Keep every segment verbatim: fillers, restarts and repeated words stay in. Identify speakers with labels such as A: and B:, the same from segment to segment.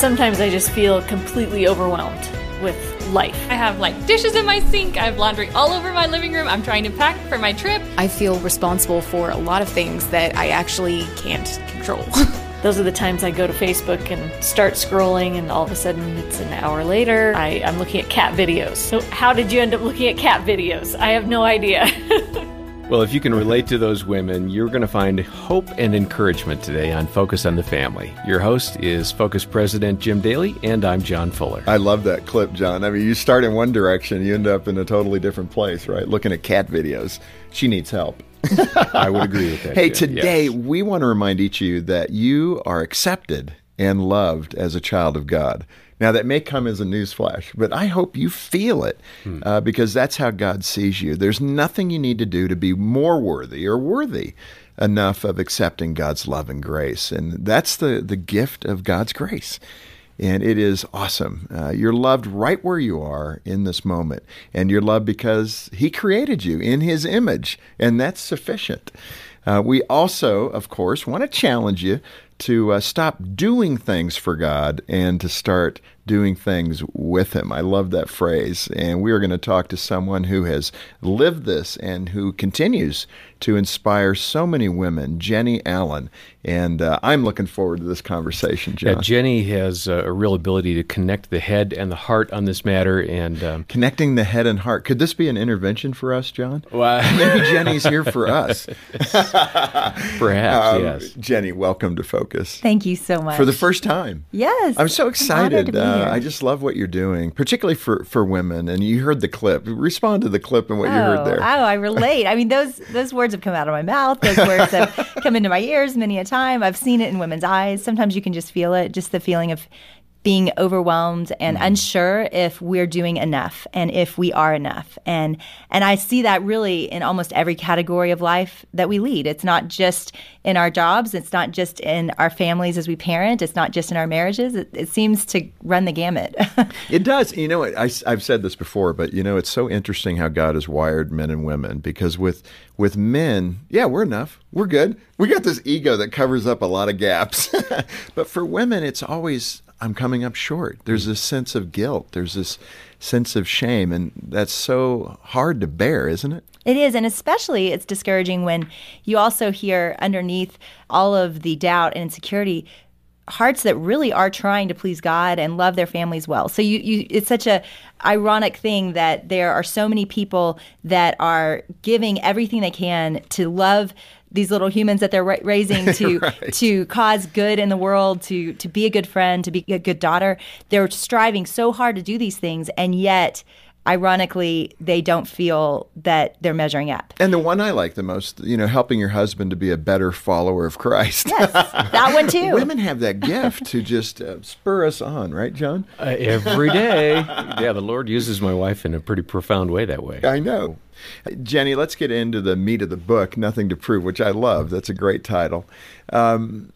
A: Sometimes I just feel completely overwhelmed with life.
B: I have like dishes in my sink. I have laundry all over my living room. I'm trying to pack for my trip.
C: I feel responsible for a lot of things that I actually can't control.
A: Those are the times I go to Facebook and start scrolling, and all of a sudden it's an hour later. I, I'm looking at cat videos. So how did you end up looking at cat videos? I have no idea.
D: Well, if you can relate to those women, you're going to find hope and encouragement today on Focus on the Family. Your host is Focus President Jim Daly, and I'm John Fuller.
E: I love that clip, John. I mean, you start in one direction, you end up in a totally different place, right? Looking at cat videos. She needs help.
D: I would agree with that.
E: Hey,
D: Jim.
E: today
D: Yes.
E: we want to remind each of you that you are accepted and loved as a child of God. Now, that may come as a newsflash, but I hope you feel it hmm. uh, because that's how God sees you. There's nothing you need to do to be more worthy or worthy enough of accepting God's love and grace. And that's the, the gift of God's grace. And it is awesome. Uh, you're loved right where you are in this moment. And you're loved because He created you in His image, and that's sufficient. Uh, we also, of course, want to challenge you to uh, stop doing things for God and to start doing things with Him. I love that phrase. And we are going to talk to someone who has lived this and who continues to inspire so many women, Jenny Allen. And uh, I'm looking forward to this conversation, John.
D: Yeah, Jenny has a real ability to connect the head and the heart on this matter. And um,
E: Connecting the head and heart. Could this be an intervention for us, John?
D: Well,
E: Maybe Jenny's here for us.
D: Perhaps,
E: um,
D: yes.
E: Jenny, welcome to Focus.
F: Thank you so much.
E: For the first time.
F: Yes.
E: I'm so excited.
F: To be
E: Uh,
F: here.
E: I just love what you're doing, particularly for, for women. And you heard the clip. Respond to the clip and what you heard there.
F: Oh, I relate. I mean, those those words have come out of my mouth. Those words have come into my ears many a time. I've seen it in women's eyes. Sometimes you can just feel it, just the feeling of being overwhelmed and mm-hmm. unsure if we're doing enough and if we are enough. And and I see that really in almost every category of life that we lead. It's not just in our jobs. It's not just in our families as we parent. It's not just in our marriages. It, it seems to run the gamut.
E: It does. You know, I, I've said this before, but, you know, it's so interesting how God has wired men and women, because with with men, yeah, we're enough. We're good. We got this ego that covers up a lot of gaps. But for women, it's always, I'm coming up short. There's this sense of guilt. There's this sense of shame. And that's so hard to bear, isn't it?
F: It is. And especially it's discouraging when you also hear underneath all of the doubt and insecurity, hearts that really are trying to please God and love their families well. So you, you, it's such a ironic thing that there are so many people that are giving everything they can to love these little humans that they're ra- raising to
E: right.
F: to cause good in the world, to to be a good friend, to be a good daughter. They're striving so hard to do these things, and yet, ironically, they don't feel that they're measuring up.
E: And the one I like the most, you know, helping your husband to be a better follower of Christ.
F: Yes, that one too.
E: Women have that gift to just uh, spur us on, right, John?
D: Uh, every day. Yeah, the Lord uses my wife in a pretty profound way that way.
E: I know. Jenny, let's get into the meat of the book, Nothing to Prove, which I love. That's a great title. Um,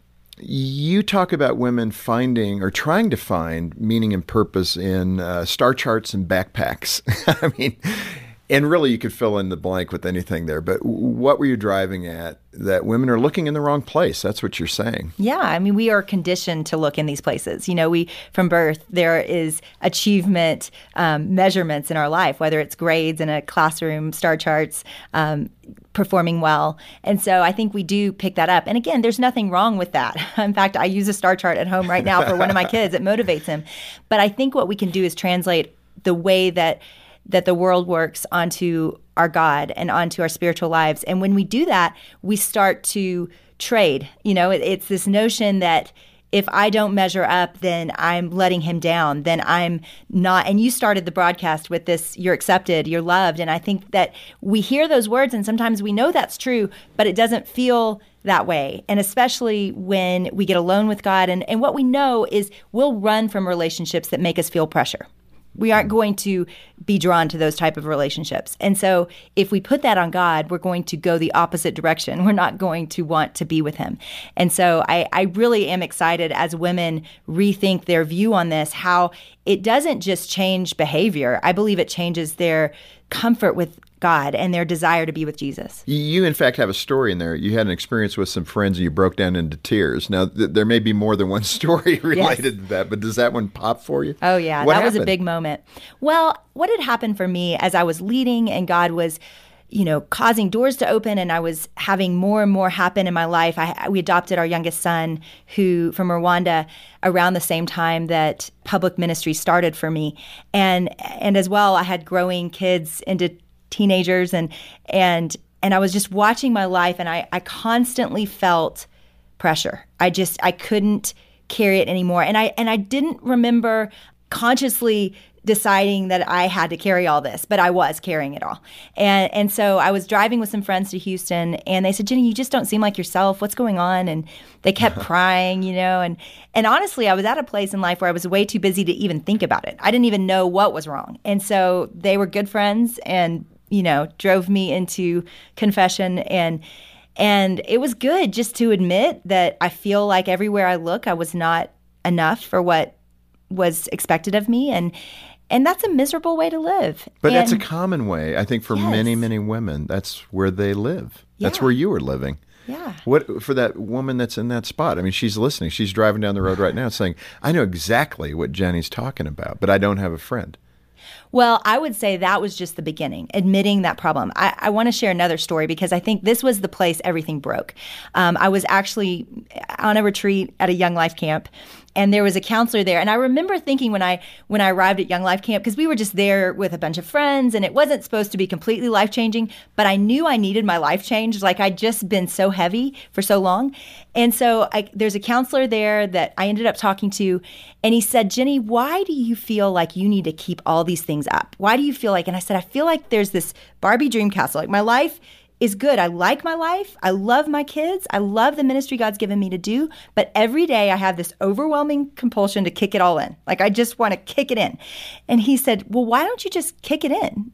E: you talk about women finding or trying to find meaning and purpose in uh, star charts and backpacks. I mean, and really you could fill in the blank with anything there. But what were you driving at? That women are looking in the wrong place. That's what you're saying.
F: Yeah, I mean, we are conditioned to look in these places. You know, we from birth, there is achievement um, measurements in our life, whether it's grades in a classroom, star charts, um, performing well. And so I think we do pick that up. And again, there's nothing wrong with that. In fact, I use a star chart at home right now for one of my kids. It motivates him. But I think what we can do is translate the way that that the world works onto our God and onto our spiritual lives. And when we do that, we start to trade. You know, it, it's this notion that if I don't measure up, then I'm letting him down, then I'm not. And you started the broadcast with this, you're accepted, you're loved. And I think that we hear those words and sometimes we know that's true, but it doesn't feel that way. And especially when we get alone with God. And, and what we know is we'll run from relationships that make us feel pressure. We aren't going to be drawn to those type of relationships. And so if we put that on God, we're going to go the opposite direction. We're not going to want to be with him. And so I, I really am excited as women rethink their view on this, how it doesn't just change behavior. I believe it changes their comfort with God and their desire to be with Jesus.
E: You, in fact, have a story in there. You had an experience with some friends and you broke down into tears. Now, th- there may be more than one story related yes. to that, but does that one pop for you?
F: Oh, yeah.
E: What
F: that
E: happened?
F: was a big moment. Well, what had happened for me as I was leading and God was, you know, causing doors to open and I was having more and more happen in my life. I, we adopted our youngest son who from Rwanda around the same time that public ministry started for me. And and as well, I had growing kids into teenagers and and and I was just watching my life and I, I constantly felt pressure. I just I couldn't carry it anymore. And I and I didn't remember consciously deciding that I had to carry all this, but I was carrying it all. And and so I was driving with some friends to Houston and they said, Jenny, you just don't seem like yourself. What's going on? And they kept crying, you know, and and honestly, I was at a place in life where I was way too busy to even think about it. I didn't even know what was wrong. And so they were good friends and you know, drove me into confession and and it was good just to admit that I feel like everywhere I look, I was not enough for what was expected of me and and that's a miserable way to live.
E: But
F: and,
E: that's a common way, I think, for
F: yes.
E: many, many women. That's where they live.
F: Yeah.
E: That's where you were living.
F: Yeah.
E: What for that woman that's in that spot? I mean, she's listening. She's driving down the road right now saying, I know exactly what Jenny's talking about, but I don't have a friend.
F: Well, I would say that was just the beginning, admitting that problem. I, I want to share another story because I think this was the place everything broke. Um, I was actually on a retreat at a Young Life camp, and there was a counselor there. And I remember thinking when I when I arrived at Young Life camp, because we were just there with a bunch of friends, and it wasn't supposed to be completely life-changing, but I knew I needed my life changed. Like I'd just been so heavy for so long. And so I, there's a counselor there that I ended up talking to, and he said, Jenny, why do you feel like you need to keep all these things up? Why do you feel like, and I said, I feel like there's this Barbie dream castle. Like my life is good. I like my life. I love my kids. I love the ministry God's given me to do. But every day I have this overwhelming compulsion to kick it all in. Like I just want to kick it in. And he said, well, why don't you just kick it in?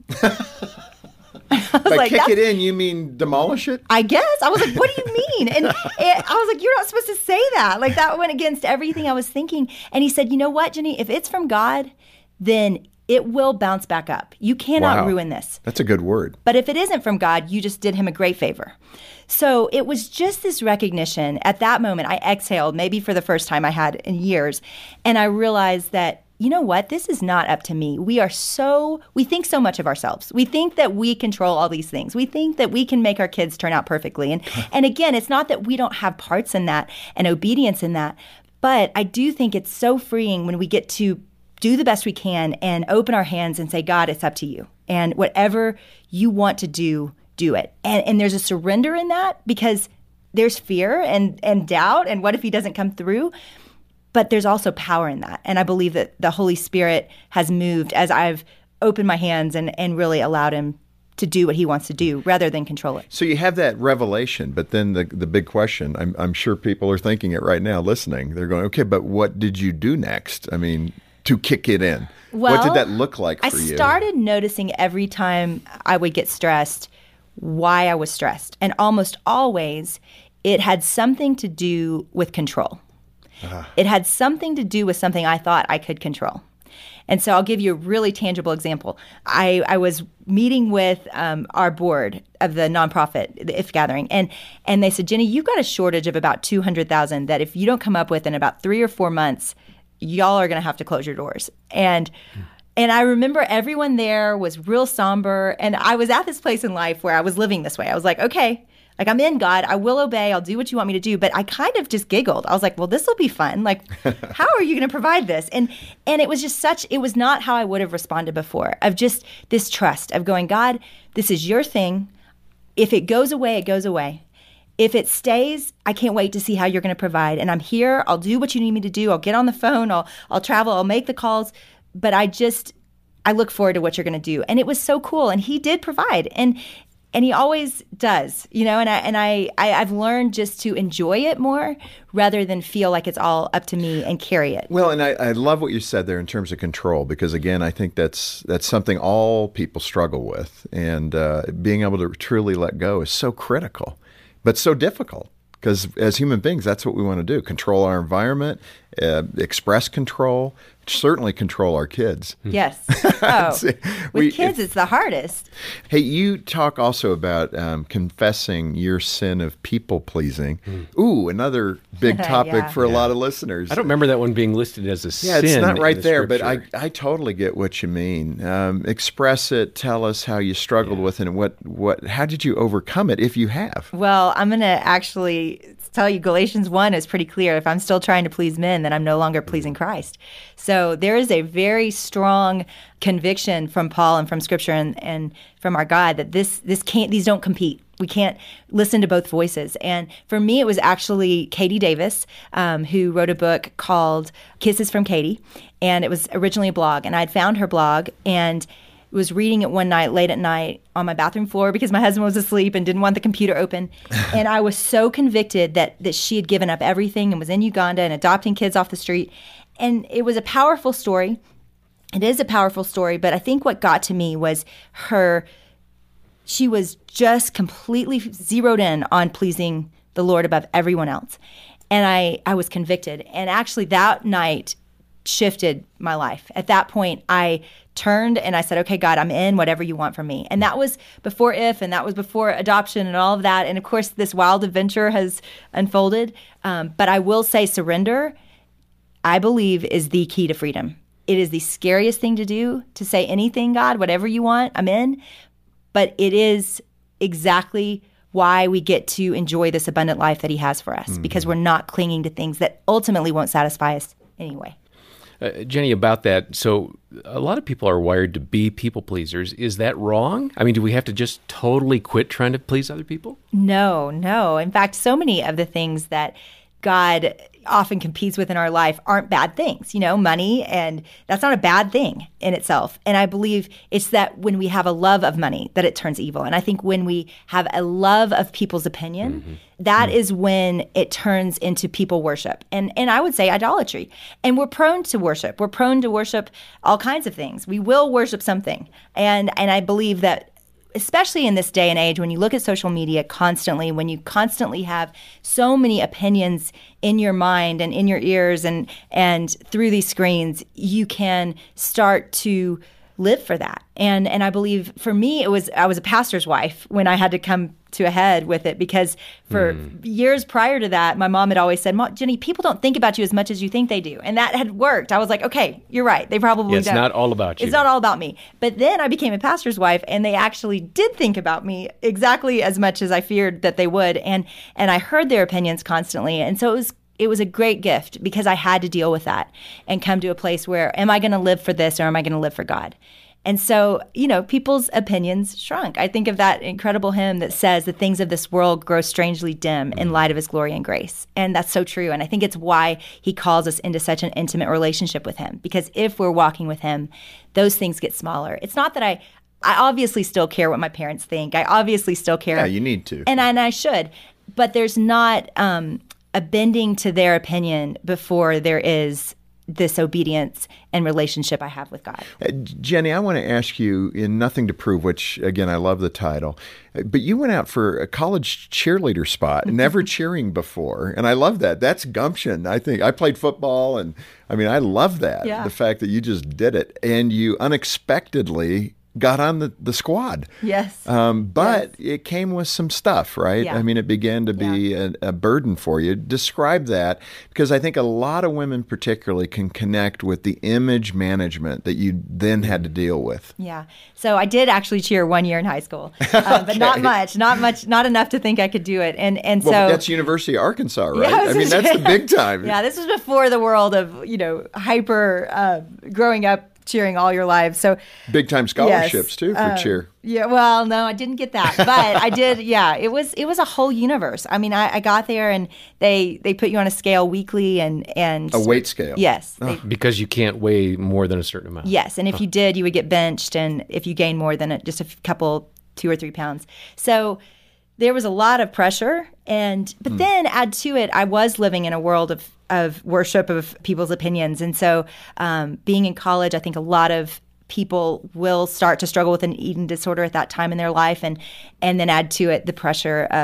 E: By
F: like,
E: kick it in, you mean demolish it?
F: I guess. I was like, what do you mean? And, and I was like, you're not supposed to say that. Like that went against everything I was thinking. And he said, you know what, Jenny, if it's from God, then it will bounce back up. You cannot
E: Wow.
F: ruin this.
E: That's a good word.
F: But if it isn't from God, you just did him a great favor. So it was just this recognition. At that moment, I exhaled, maybe for the first time I had in years. And I realized that, you know what? This is not up to me. We are so, we think so much of ourselves. We think that we control all these things. We think that we can make our kids turn out perfectly. And, and again, it's not that we don't have parts in that and obedience in that. But I do think it's so freeing when we get to do the best we can and open our hands and say, God, it's up to you. And whatever you want to do, do it. And and there's a surrender in that because there's fear and, and doubt. And what if he doesn't come through? But there's also power in that. And I believe that the Holy Spirit has moved as I've opened my hands and, and really allowed him to do what he wants to do rather than control it.
E: So you have that revelation, but then the the big question, I'm, I'm sure people are thinking it right now listening. They're going, okay, but what did you do next? I mean, to kick it in.
F: Well,
E: what did that look like for
F: I
E: you?
F: I started noticing every time I would get stressed why I was stressed. And almost always it had something to do with control. Uh-huh. It had something to do with something I thought I could control. And so I'll give you a really tangible example. I, I was meeting with um, our board of the nonprofit, the If Gathering, and and they said, Jenny, you've got a shortage of about two hundred thousand that if you don't come up with in about three or four months, y'all are going to have to close your doors. And and I remember everyone there was real somber. And I was at this place in life where I was living this way. I was like, okay, like I'm in, God. I will obey. I'll do what you want me to do. But I kind of just giggled. I was like, well, this will be fun. Like, how are you going to provide this? And and it was just such, it was not how I would have responded before, of just this trust of going, God, this is your thing. If it goes away, it goes away. If it stays, I can't wait to see how you're going to provide. And I'm here. I'll do what you need me to do. I'll get on the phone. I'll I'll travel. I'll make the calls. But I just, I look forward to what you're going to do. And it was so cool. And he did provide. And and he always does, you know, and I and I, I I've learned just to enjoy it more rather than feel like it's all up to me and carry it.
E: Well, and I, I love what you said there in terms of control, because again, I think that's that's something all people struggle with. And uh, being able to truly let go is so critical. But so difficult, because as human beings, that's what we want to do, control our environment uh, express control, certainly control our kids.
F: Yes. Oh,
E: See,
F: with
E: we-
F: kids,
E: if-
F: it's the hardest.
E: Hey, you talk also about um, confessing your sin of people pleasing. Ooh, another big topic
F: Yeah.
E: for a lot of listeners.
D: I don't remember that one being listed as a
E: Yeah,
D: sin.
E: it's not
D: in
E: right
D: the
E: there, but I,
D: Scripture.
E: I totally get what you mean. Um, express it. Tell us how you struggled with it, and what, what how did you overcome it, if you have?
F: Well, I'm going to actually tell you Galatians one is pretty clear. If I'm still trying to please men, then I'm no longer pleasing Christ. So there is a very strong conviction from Paul and from Scripture and, and from our God that this this can't these don't compete. We can't listen to both voices. And for me, it was actually Katie Davis, um, who wrote a book called Kisses from Katie. And it was originally a blog. And I'd found her blog and was reading it one night, late at night, on my bathroom floor because my husband was asleep and didn't want the computer open. And I was so convicted that that she had given up everything and was in Uganda and adopting kids off the street. And it was a powerful story. It is a powerful story, but I think what got to me was her, she was just completely zeroed in on pleasing the Lord above everyone else. And I, I was convicted. And actually that night shifted my life. At that point, I turned and I said, okay, God, I'm in whatever you want from me. And that was before If, and that was before adoption and all of that. And of course, this wild adventure has unfolded. Um, but I will say surrender, I believe, is the key to freedom. It is the scariest thing to do, to say anything, God, whatever you want, I'm in. But it is exactly why we get to enjoy this abundant life that he has for us, mm-hmm. because we're not clinging to things that ultimately won't satisfy us anyway.
D: Uh, Jenny, about that, so a lot of people are wired to be people pleasers. Is that wrong? I mean, do we have to just totally quit trying to please other people?
F: No, no. In fact, so many of the things that God often competes with in our life aren't bad things, you know, money, and that's not a bad thing in itself. And I believe it's that when we have a love of money, that it turns evil. And I think when we have a love of people's opinion, mm-hmm. that mm-hmm. is when it turns into people worship. And and I would say idolatry. And we're prone to worship. We're prone to worship all kinds of things. We will worship something. And and I believe that especially in this day and age, when you look at social media constantly, when you constantly have so many opinions in your mind and in your ears and and through these screens, you can start to live for that. And and I believe for me, it was I was a pastor's wife when I had to come to a head with it, because for mm. years prior to that, my mom had always said, Jenny, people don't think about you as much as you think they do. And that had worked. I was like, okay, you're right. They probably
D: yeah, it's
F: don't.
D: It's not all about you.
F: It's not all about me. But then I became a pastor's wife, and they actually did think about me exactly as much as I feared that they would. And and I heard their opinions constantly. And so it was It was a great gift, because I had to deal with that and come to a place where, am I going to live for this, or am I going to live for God? And so, you know, people's opinions shrunk. I think of that incredible hymn that says, the things of this world grow strangely dim in light of his glory and grace. And that's so true. And I think it's why he calls us into such an intimate relationship with him, because if we're walking with him, those things get smaller. It's not that I... I obviously still care what my parents think. I obviously still care.
E: Yeah, you need to.
F: And, and I should. But there's not... Um, a bending to their opinion before there is this obedience and relationship I have with God.
E: Uh, Jenny, I want to ask you, in Nothing to Prove, which, again, I love the title, but you went out for a college cheerleader spot, never cheering before, and I love that. That's gumption. I think I played football, and I mean, I love that,
F: yeah.
E: the fact that you just did it, and you unexpectedly got on the, the squad.
F: Yes.
E: Um, but
F: yes.
E: it came with some stuff, right?
F: Yeah.
E: I mean, it began to be yeah. a, a burden for you. Describe that, because I think a lot of women particularly can connect with the image management that you then had to deal with.
F: Yeah. So I did actually cheer one year in high school, uh, but okay. not much, not much, not enough to think I could do it. And and
E: well,
F: so
E: that's University of Arkansas, right?
F: Yeah,
E: I mean, that's the big time.
F: Yeah, this was before the world of, you know, hyper uh, growing up cheering all your lives. So
E: big time scholarships
F: yes,
E: too for
F: uh,
E: cheer.
F: Yeah, well, no, I didn't get that, but I did. Yeah, it was it was a whole universe. I mean, I, I got there, and they they put you on a scale weekly, and and
E: a weight scale.
F: Yes,
E: oh.
F: they,
D: because you can't weigh more than a certain amount.
F: Yes, and if
D: huh.
F: you did, you would get benched, and if you gained more than a, just a couple, two or three pounds. So there was a lot of pressure, and but mm. then add to it, I was living in a world of of worship of people's opinions. And so um, being in college, I think a lot of people will start to struggle with an eating disorder at that time in their life, and and then add to it the pressure of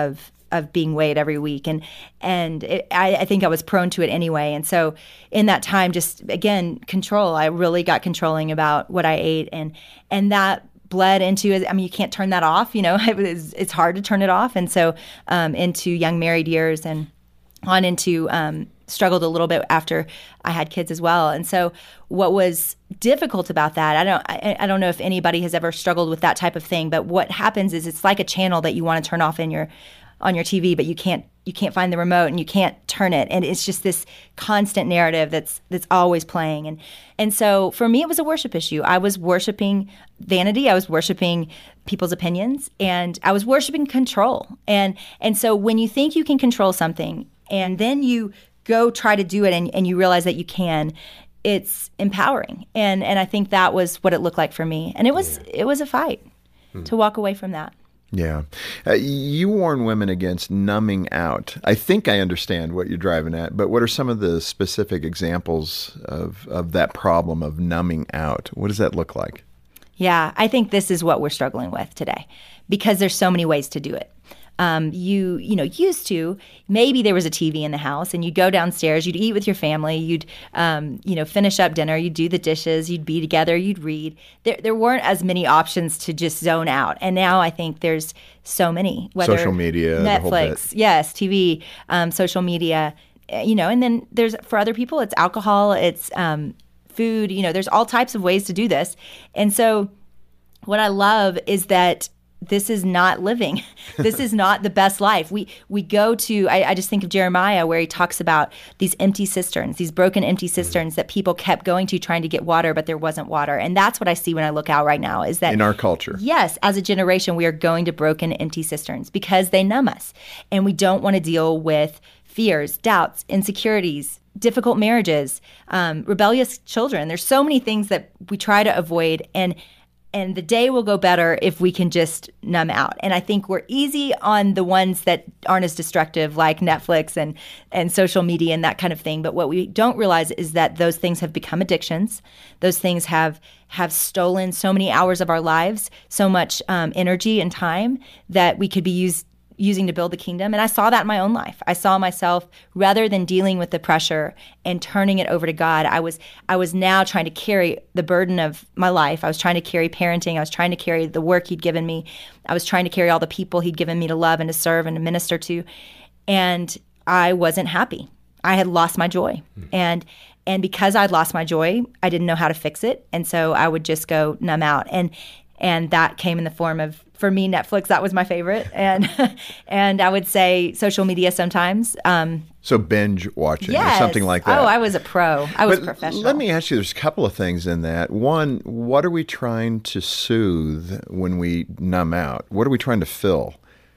F: of being weighed every week. And and it, I, I think I was prone to it anyway. And so in that time, just again, control. I really got controlling about what I ate. And and that bled into, I mean, you can't turn that off, you know, it was, it's hard to turn it off. And so um, into young married years and on into um, struggled a little bit after I had kids as well. And so what was difficult about that, I don't I, I don't know if anybody has ever struggled with that type of thing, but what happens is it's like a channel that you want to turn off in your on your T V, but you can't you can't find the remote and you can't turn it. And it's just this constant narrative that's that's always playing. And and so for me, it was a worship issue. I was worshiping vanity. I was worshiping people's opinions, and I was worshiping control. And and so when you think you can control something and then you go try to do it and, and you realize that you can, it's empowering. And and I think that was what it looked like for me. And it was yeah. it was a fight hmm. to walk away from that.
E: Yeah. Uh, you warn women against numbing out. I think I understand what you're driving at, but what are some of the specific examples of, of that problem of numbing out? What does that look like?
F: Yeah, I think this is what we're struggling with today because there's so many ways to do it. Um, you, you know, used to, maybe there was a T V in the house and you'd go downstairs, you'd eat with your family, you'd, um, you know, finish up dinner, you'd do the dishes, you'd be together, you'd read. There, there weren't as many options to just zone out. And now I think there's so many. Whether
E: social media,
F: Netflix,
E: the whole bit.
F: Yes, T V, um, social media, you know, and then there's, for other people, it's alcohol, it's um, food, you know, there's all types of ways to do this. And so what I love is that this is not living. This is not the best life. We we go to, I, I just think of Jeremiah where he talks about these empty cisterns, these broken empty cisterns that people kept going to trying to get water, but there wasn't water. And that's what I see when I look out right now is that
E: in our culture.
F: Yes, as a generation, we are going to broken empty cisterns because they numb us. And we don't want to deal with fears, doubts, insecurities, difficult marriages, um, rebellious children. There's so many things that we try to avoid. And And the day will go better if we can just numb out. And I think we're easy on the ones that aren't as destructive, like Netflix and, and social media and that kind of thing. But what we don't realize is that those things have become addictions. Those things have have stolen so many hours of our lives, so much um, energy and time that we could be used using to build the kingdom. And I saw that in my own life. I saw myself, rather than dealing with the pressure and turning it over to God, I was I was now trying to carry the burden of my life. I was trying to carry parenting. I was trying to carry the work he'd given me. I was trying to carry all the people he'd given me to love and to serve and to minister to. And I wasn't happy. I had lost my joy. Mm. And and because I'd lost my joy, I didn't know how to fix it. And so I would just go numb out. And and that came in the form of, for me, Netflix, that was my favorite. And and I would say social media sometimes. Um,
E: so binge watching
F: yes.
E: or something like that.
F: Oh, I was a pro. I was
E: but
F: professional.
E: Let me ask you, there's a couple of things in that. One, what are we trying to soothe when we numb out? What are we trying to fill?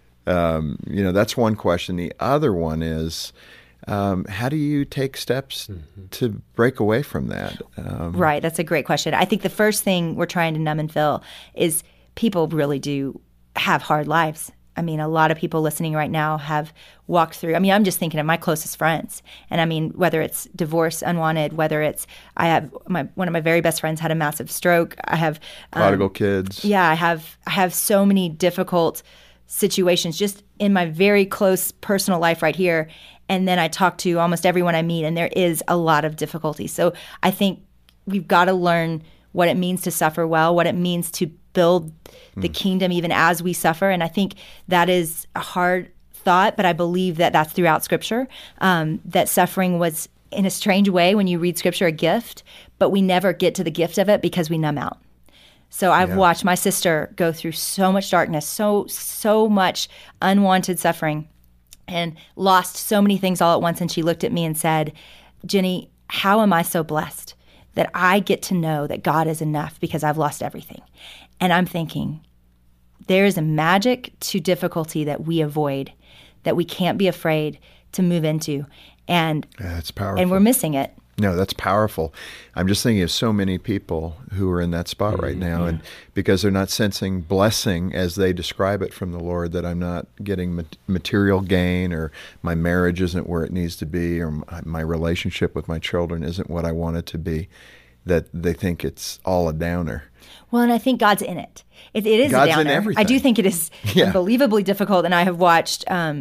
E: Um, you know, that's one question. The other one is, Um, how do you take steps mm-hmm. to break away from that? Um,
F: right. That's a great question. I think the first thing we're trying to numb and fill is people really do have hard lives. I mean, a lot of people listening right now have walked through. I mean, I'm just thinking of my closest friends. And I mean, whether it's divorce, unwanted, whether it's, I have, my one of my very best friends had a massive stroke. I have. Um,
E: Prodigal kids.
F: Yeah, I have, I have so many difficult situations just in my very close personal life right here. And then I talk to almost everyone I meet, and there is a lot of difficulty. So I think we've got to learn what it means to suffer well, what it means to build the mm. kingdom even as we suffer. And I think that is a hard thought, but I believe that that's throughout Scripture, um, that suffering was, in a strange way, when you read Scripture, a gift, but we never get to the gift of it because we numb out. So I've yeah. watched my sister go through so much darkness, so, so much unwanted suffering, and lost so many things all at once. And she looked at me and said, Jenny, how am I so blessed that I get to know that God is enough because I've lost everything? And I'm thinking, there is a magic to difficulty that we avoid, that we can't be afraid to move into. And
E: yeah, that's powerful.
F: And we're missing it.
E: No, that's powerful. I'm just thinking of so many people who are in that spot right now, mm-hmm. and because they're not sensing blessing as they describe it from the Lord, that I'm not getting material gain, or my marriage isn't where it needs to be, or my relationship with my children isn't what I want it to be, that they think it's all a downer.
F: Well, and I think God's in it. It, it is
E: God's
F: a downer.
E: in everything.
F: I do think it is yeah. unbelievably difficult, and I have watched um,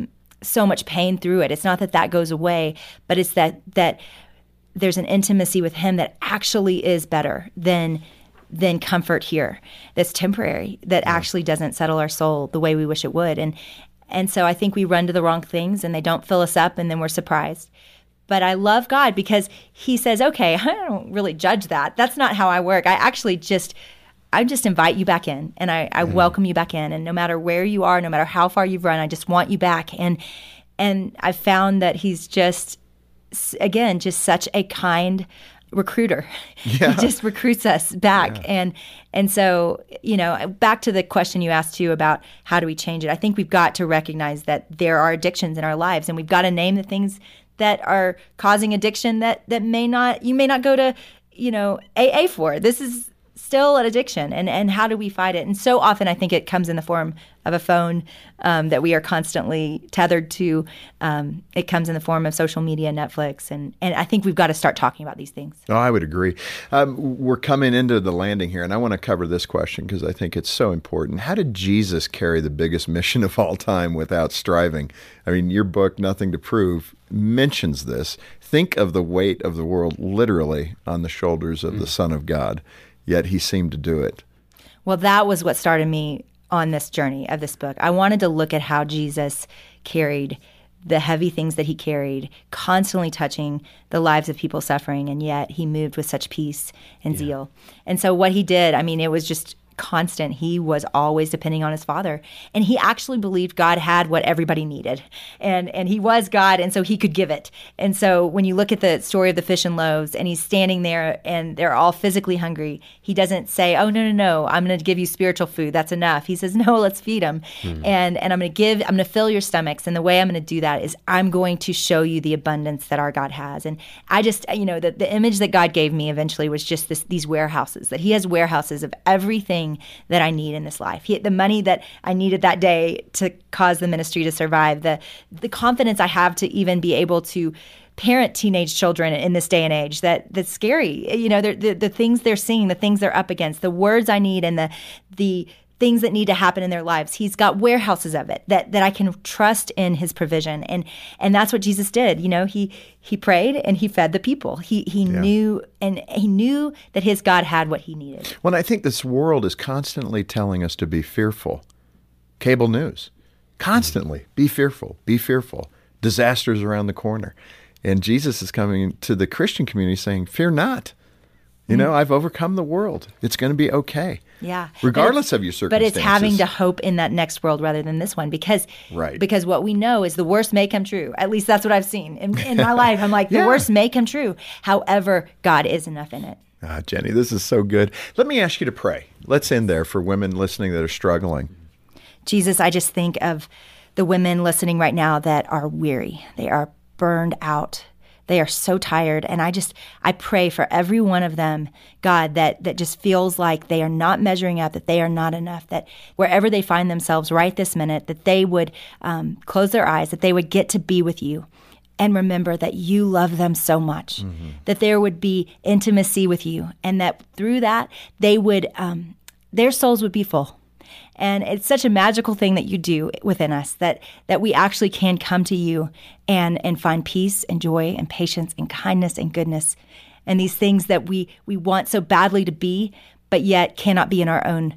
F: so much pain through it. It's not that that goes away, but it's that that there's an intimacy with him that actually is better than than comfort here. That's temporary, that yeah. actually doesn't settle our soul the way we wish it would. And and so I think we run to the wrong things and they don't fill us up and then we're surprised. But I love God because he says, okay, I don't really judge that. That's not how I work. I actually just, I just invite you back in and I, I mm. welcome you back in. And no matter where you are, no matter how far you've run, I just want you back. And, and I've found that he's just, again, just such a kind recruiter. Yeah. He just recruits us back. Yeah. And, and so, you know, back to the question you asked too about how do we change it? I think we've got to recognize that there are addictions in our lives and we've got to name the things that are causing addiction that, that may not, you may not go to, you know, A A for. This is still an addiction. And, and how do we fight it? And so often I think it comes in the form of a phone um, that we are constantly tethered to. Um, it comes in the form of social media, Netflix. And, and I think we've got to start talking about these things.
E: Oh, I would agree. Um, we're coming into the landing here, and I want to cover this question because I think it's so important. How did Jesus carry the biggest mission of all time without striving? I mean, your book, Nothing to Prove, mentions this. Think of the weight of the world literally on the shoulders of mm. the Son of God, yet he seemed to do it.
F: Well, that was what started me on this journey of this book. I wanted to look at how Jesus carried the heavy things that he carried, constantly touching the lives of people suffering, and yet he moved with such peace and yeah. zeal. And so what he did, I mean, it was just constant. He was always depending on his Father. And he actually believed God had what everybody needed. And and he was God, and so he could give it. And so when you look at the story of the fish and loaves, and he's standing there, and they're all physically hungry, he doesn't say, oh, no, no, no, I'm going to give you spiritual food. That's enough. He says, no, let's feed them. Mm-hmm. And, and I'm going to give, I'm going to fill your stomachs. And the way I'm going to do that is I'm going to show you the abundance that our God has. And I just, you know, the, the image that God gave me eventually was just this, these warehouses, that he has warehouses of everything that I need in this life. He, the money that I needed that day to cause the ministry to survive, the the confidence I have to even be able to parent teenage children in this day and age, that that's scary. You know, the, the things they're seeing, the things they're up against, the words I need, and the the things that need to happen in their lives. He's got warehouses of it that that I can trust in his provision. And and that's what Jesus did. You know, he he prayed and he fed the people. He he yeah. knew and he knew that his God had what he needed.
E: Well, I think this world is constantly telling us to be fearful. Cable news. Constantly. Mm-hmm. Be fearful. Be fearful. Disasters around the corner. And Jesus is coming to the Christian community saying, fear not. You know, I've overcome the world. It's going to be okay.
F: Yeah.
E: Regardless of your circumstances.
F: But it's having to hope in that next world rather than this one because
E: right.
F: because what we know is the worst may come true. At least that's what I've seen in, in my life. I'm like, the yeah. worst may come true. However, God is enough in it.
E: Ah, Jenny, this is so good. Let me ask you to pray. Let's end there for women listening that are struggling.
F: Jesus, I just think of the women listening right now that are weary. They are burned out. They are so tired. And I just, I pray for every one of them, God, that, that just feels like they are not measuring up, that they are not enough, that wherever they find themselves right this minute, that they would um, close their eyes, that they would get to be with you and remember that you love them so much, mm-hmm. that there would be intimacy with you, and that through that, they would, um, their souls would be full. And it's such a magical thing that you do within us, that that we actually can come to you and and find peace and joy and patience and kindness and goodness and these things that we, we want so badly to be, but yet cannot be in our own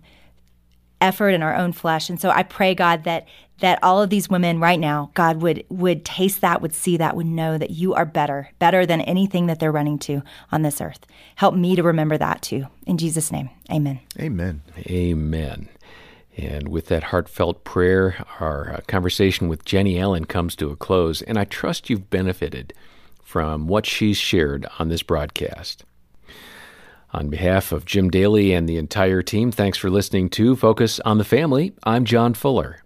F: effort and our own flesh. And so I pray, God, that that all of these women right now, God, would would taste that, would see that, would know that you are better, better than anything that they're running to on this earth. Help me to remember that too. In Jesus' name, amen.
E: Amen.
D: Amen. And with that heartfelt prayer, our uh, conversation with Jenny Allen comes to a close, and I trust you've benefited from what she's shared on this broadcast. On behalf of Jim Daly and the entire team, thanks for listening to Focus on the Family. I'm John Fuller.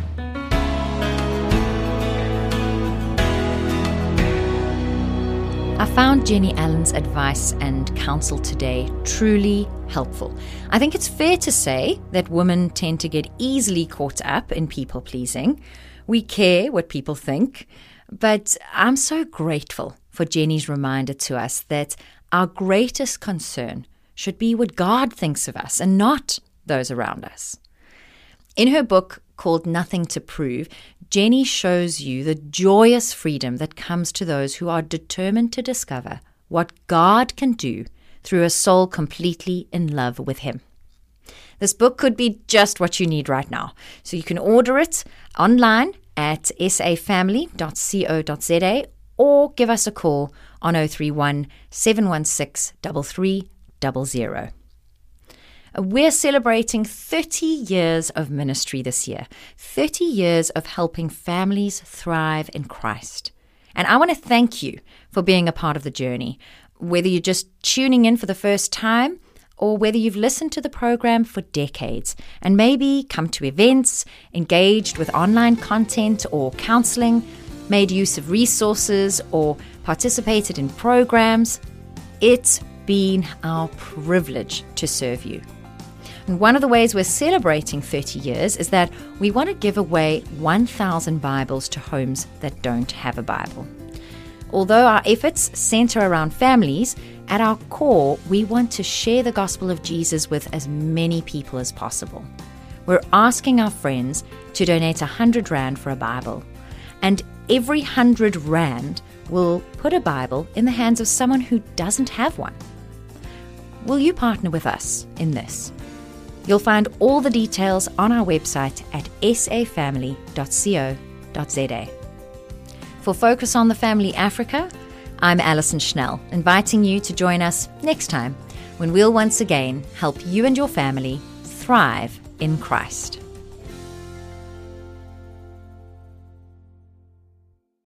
G: I found Jenny Allen's advice and counsel today truly helpful. I think it's fair to say that women tend to get easily caught up in people-pleasing. We care what people think, but I'm so grateful for Jenny's reminder to us that our greatest concern should be what God thinks of us and not those around us. In her book called Nothing to Prove, Jenny shows you the joyous freedom that comes to those who are determined to discover what God can do through a soul completely in love with Him. This book could be just what you need right now. So you can order it online at s a family dot co dot z a or give us a call on oh three one, seven one six, three three zero zero. We're celebrating thirty years of ministry this year, thirty years of helping families thrive in Christ. And I want to thank you for being a part of the journey, whether you're just tuning in for the first time or whether you've listened to the program for decades and maybe come to events, engaged with online content or counseling, made use of resources or participated in programs. It's been our privilege to serve you. And one of the ways we're celebrating thirty years is that we want to give away one thousand Bibles to homes that don't have a Bible. Although our efforts center around families, at our core, we want to share the gospel of Jesus with as many people as possible. We're asking our friends to donate one hundred rand for a Bible. And every one hundred rand will put a Bible in the hands of someone who doesn't have one. Will you partner with us in this? You'll find all the details on our website at s a family dot co dot z a. For Focus on the Family Africa, I'm Alison Schnell, inviting you to join us next time when we'll once again help you and your family thrive in Christ.